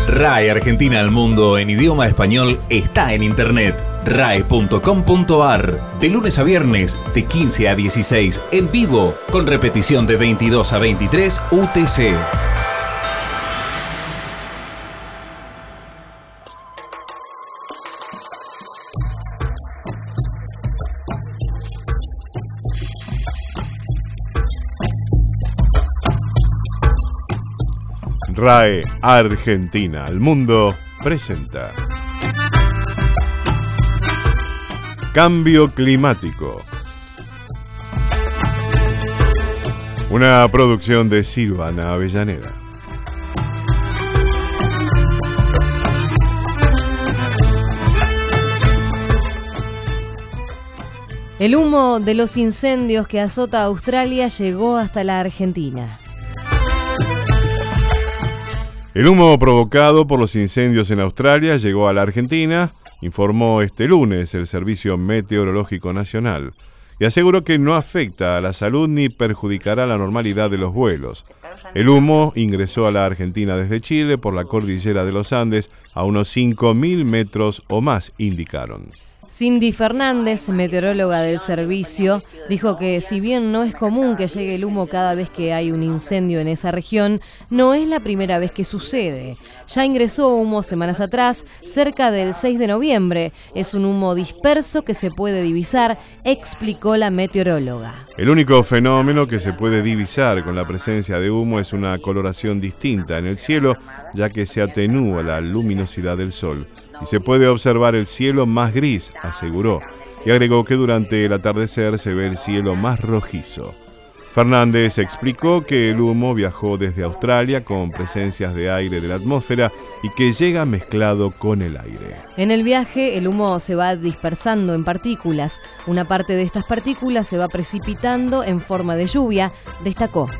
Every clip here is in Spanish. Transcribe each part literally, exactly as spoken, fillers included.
R A E Argentina al Mundo en idioma español está en internet. R A E punto com punto a r. De lunes a viernes, de quince a dieciséis, en vivo, con repetición de veintidós a veintitrés U T C. R A E Argentina al Mundo presenta Cambio Climático, una producción de Silvana Avellaneda. El humo de los incendios que azota a Australia llegó hasta la Argentina. El humo provocado por los incendios en Australia llegó a la Argentina, informó este lunes el Servicio Meteorológico Nacional, y aseguró que no afecta a la salud ni perjudicará la normalidad de los vuelos. El humo ingresó a la Argentina desde Chile por la cordillera de los Andes a unos cinco mil metros o más, indicaron. Cindy Fernández, meteoróloga del servicio, dijo que si bien no es común que llegue el humo cada vez que hay un incendio en esa región, no es la primera vez que sucede. Ya ingresó humo semanas atrás, cerca del seis de noviembre. Es un humo disperso que se puede divisar, explicó la meteoróloga. El único fenómeno que se puede divisar con la presencia de humo es una coloración distinta en el cielo, ya que se atenúa la luminosidad del sol. Y se puede observar el cielo más gris, aseguró, y agregó que durante el atardecer se ve el cielo más rojizo. Fernández explicó que el humo viajó desde Australia con presencias de aire de la atmósfera y que llega mezclado con el aire. En el viaje, el humo se va dispersando en partículas. Una parte de estas partículas se va precipitando en forma de lluvia, destacó.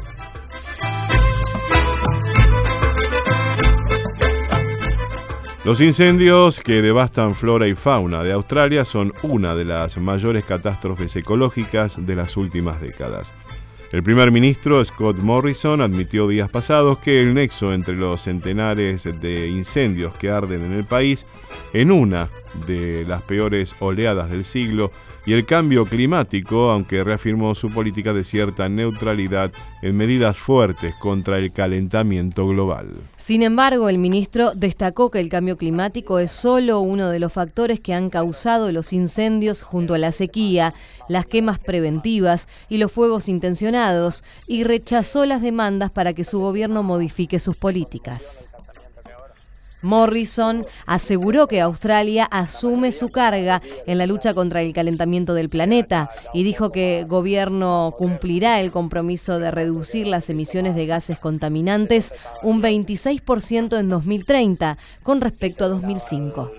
Los incendios que devastan flora y fauna de Australia son una de las mayores catástrofes ecológicas de las últimas décadas. El primer ministro Scott Morrison admitió días pasados que el nexo entre los centenares de incendios que arden en el país, en una de las peores oleadas del siglo, y el cambio climático, aunque reafirmó su política de cierta neutralidad en medidas fuertes contra el calentamiento global. Sin embargo, el ministro destacó que el cambio climático es solo uno de los factores que han causado los incendios junto a la sequía, las quemas preventivas y los fuegos intencionados, y rechazó las demandas para que su gobierno modifique sus políticas. Morrison aseguró que Australia asume su carga en la lucha contra el calentamiento del planeta y dijo que el gobierno cumplirá el compromiso de reducir las emisiones de gases contaminantes un veintiséis por ciento en dos mil treinta con respecto a dos mil cinco.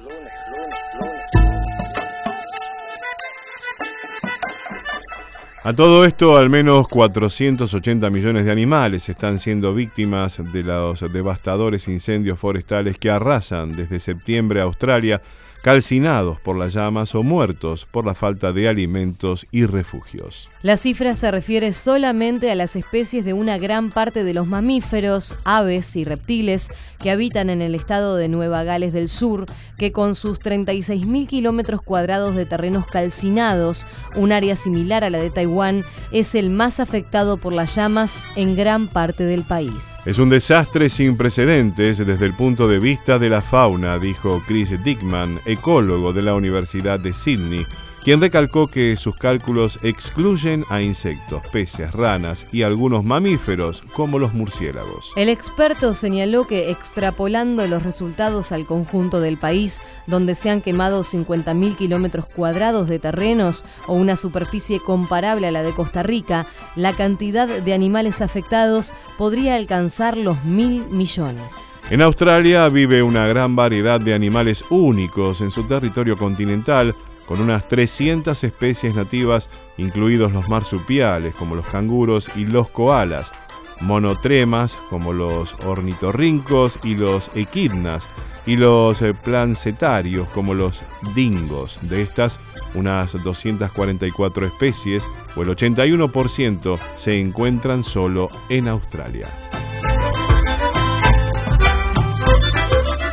A todo esto, al menos cuatrocientos ochenta millones de animales están siendo víctimas de los devastadores incendios forestales que arrasan desde septiembre a Australia, calcinados por las llamas o muertos por la falta de alimentos y refugios. La cifra se refiere solamente a las especies de una gran parte de los mamíferos, aves y reptiles que habitan en el estado de Nueva Gales del Sur, que con sus treinta y seis mil kilómetros cuadrados de terrenos calcinados, un área similar a la de Taiwán, es el más afectado por las llamas en gran parte del país. Es un desastre sin precedentes desde el punto de vista de la fauna, dijo Chris Dickman, ecólogo de la Universidad de Sydney, quien recalcó que sus cálculos excluyen a insectos, peces, ranas y algunos mamíferos como los murciélagos. El experto señaló que extrapolando los resultados al conjunto del país, donde se han quemado cincuenta mil kilómetros cuadrados de terrenos o una superficie comparable a la de Costa Rica, la cantidad de animales afectados podría alcanzar los mil millones. En Australia vive una gran variedad de animales únicos en su territorio continental, con unas trescientas especies nativas, incluidos los marsupiales como los canguros y los koalas, monotremas como los ornitorrincos y los equidnas, y los plancetarios como los dingos. De estas, unas doscientas cuarenta y cuatro especies, o el ochenta y uno por ciento, se encuentran solo en Australia.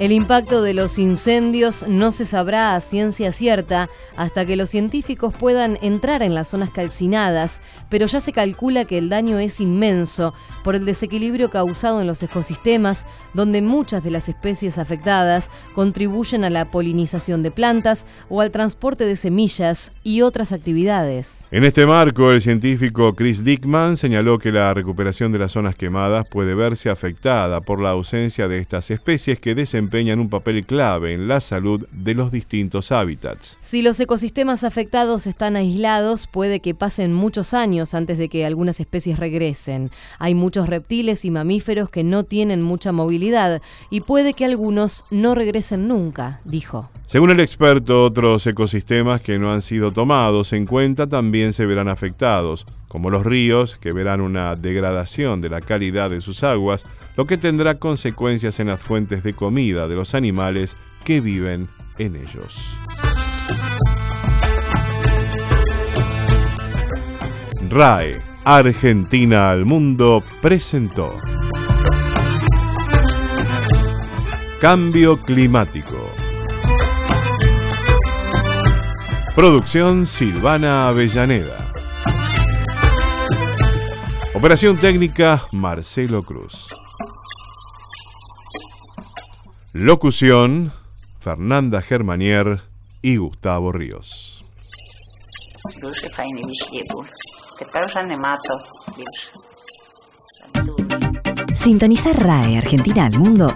El impacto de los incendios no se sabrá a ciencia cierta hasta que los científicos puedan entrar en las zonas calcinadas, pero ya se calcula que el daño es inmenso por el desequilibrio causado en los ecosistemas, donde muchas de las especies afectadas contribuyen a la polinización de plantas o al transporte de semillas y otras actividades. En este marco, el científico Chris Dickman señaló que la recuperación de las zonas quemadas puede verse afectada por la ausencia de estas especies que desempeñan un papel clave en la salud de los distintos hábitats. Si los ecosistemas afectados están aislados, puede que pasen muchos años antes de que algunas especies regresen. Hay muchos reptiles y mamíferos que no tienen mucha movilidad y puede que algunos no regresen nunca, dijo. Según el experto, otros ecosistemas que no han sido tomados en cuenta también se verán afectados, como los ríos, que verán una degradación de la calidad de sus aguas, lo que tendrá consecuencias en las fuentes de comida de los animales que viven en ellos. R A E, Argentina al Mundo, presentó Cambio Climático. Producción Silvana Avellaneda. Operación técnica Marcelo Cruz. Locución Fernanda Germanier y Gustavo Ríos. Sintonizar R A E Argentina al Mundo